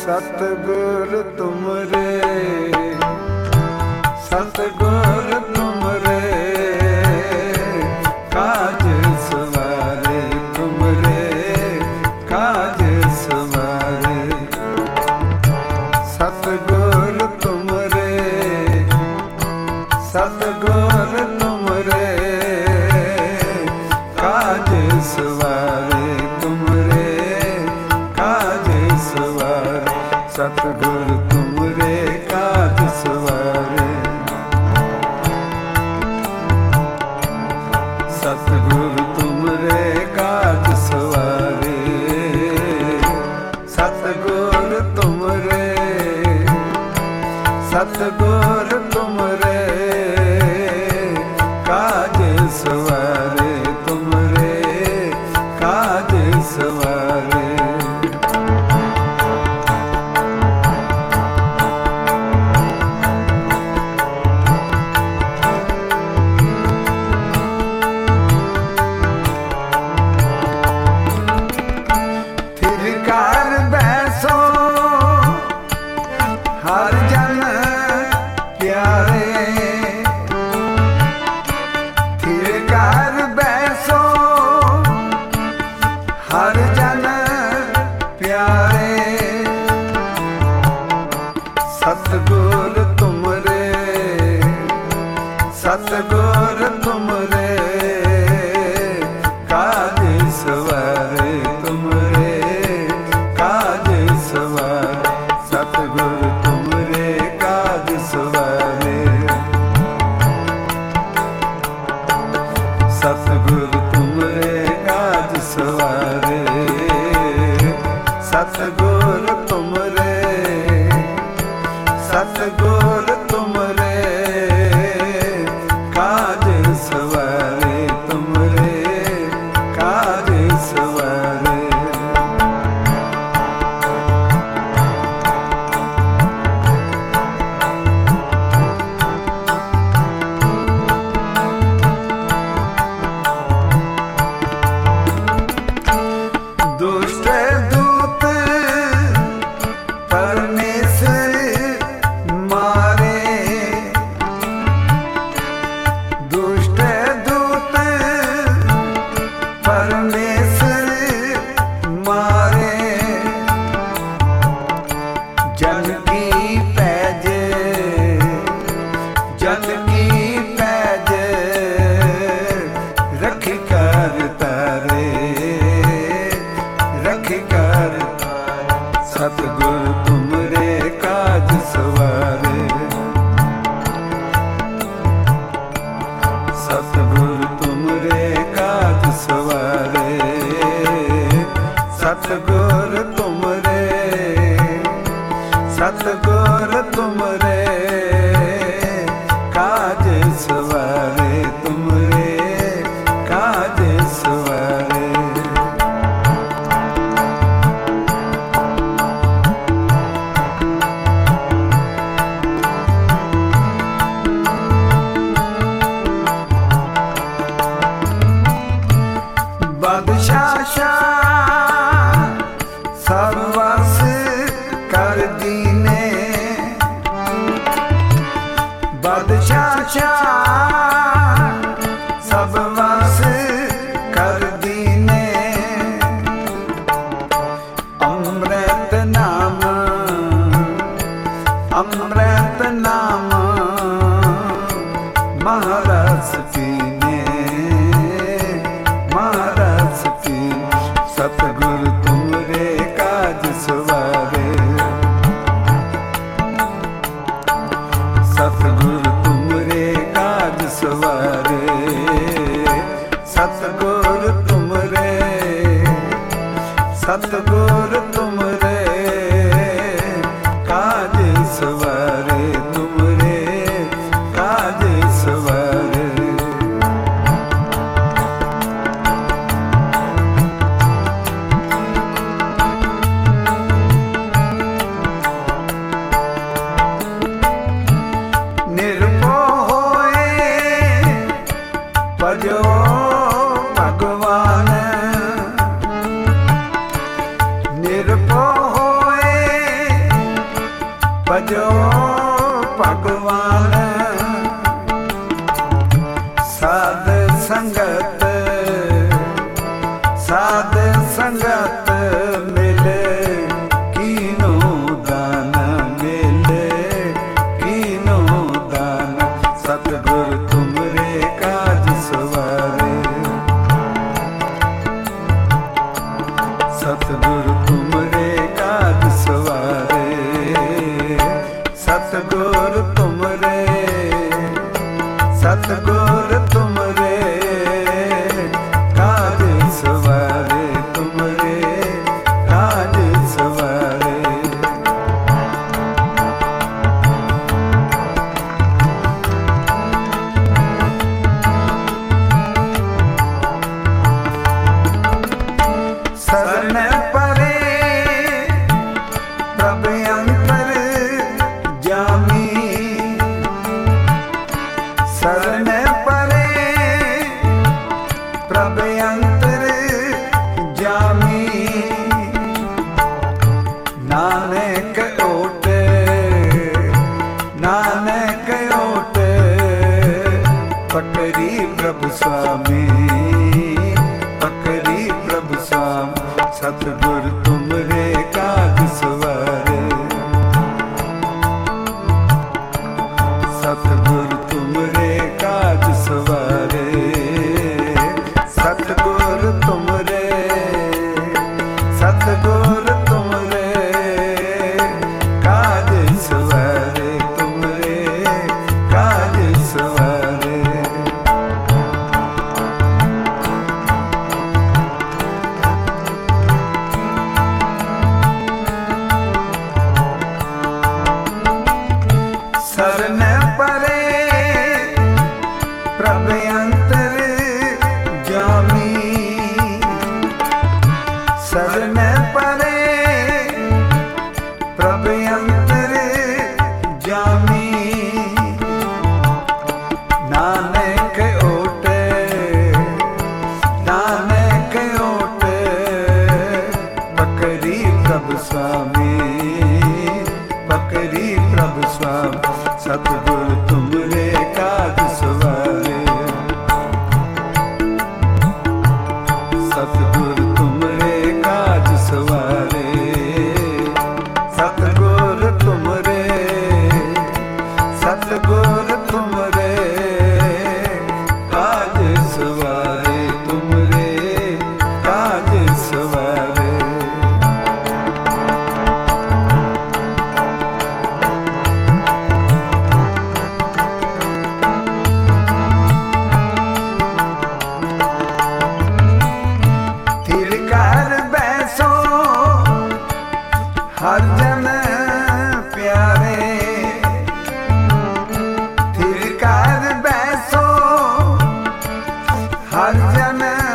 सतगुर तुमरे, सतगुर तुमरे, काज सवारे तुमरे, काज सवारे। सतगुर तुमरे, सतगुर तुमरे, काज सवारे तुमरे, काज सवारे। सतगुर तुमरे काज सवारे, सतगुर तुमरे काज सवारे। सतगुर तुमरे, सतगुर तुमरे, काज सवारे तुमरे, काज सवारे। हर जन प्यारे, थिर कर बैसो हर जन प्यारे। सतगुर तुमरे, सतगुर तुमरे, काज सवारे तुमरे, काज सवारे। सतगुर तुमरे काज सवारे, सतगुर तुमरे काज सवारे। सतगुर तुमरे, सतगुर तुमरे, काज सवारे तुमरे, काज सवारे। दुष्ट दूत परमेश्वर मारे, दुष्ट दूत परमेश्वर मारे। जन की पैज, जन की पैज, रख कर तारे, रख कर। सतगुर तुमरे काज सवारे, सतगुर तुमरे काज सवारे। सतगुर तुमरे, सतगुर तुमरे, काज सवारे तुमरे, काज सवारे। बादशाह सब वस कर दीने, बादशाह सब वस कर दीने। अमृत नाम, अमृत नाम, महारस पीने, महारस पीने। सतगुर तुमरे काज सवारे, सतगुर तुमरे काज सवारे। सतगुर तुमरे, सतगुर तुमरे, भजो भगवान साध संगत साध संगत मिले कीनो दान मिले कीनो दान सतगुर तुमरे काज सवारे सतगुर तुमरे काज सवारे सतगुर तुमरे सतगुर तुमरे काज सवारे तुमरे काज सवारे शरण परे प्रभ अंतर जामी शरण परे प्रभ अंतर जामी नानक ओट नानक ओट पकड़ी प्रभु स्वामी पकड़ी प्रभु स्वामी सतगुर तुमरे काज सवारे सतगुर तुमरे काज सवारे सतगुर तुमरे सतगुर तुमरे काज सवारे तुमरे काज सवारे शरण परे प्रभ अंतर जामी शरण परे प्रभ अंतर जामी नानक ओट नानक ओट पकड़ी प्रभु स्वामी पकड़ी प्रभु स्वामी सतगुर तुमरे काज सवारे सतगुर तुमरे काज सवारे सतगुर तुमरे सतगुर तुमरे काज सवारे तुमरे काज सवारे तिलकार बैसो हर जन प्यारे तिलकार बैसो हर जन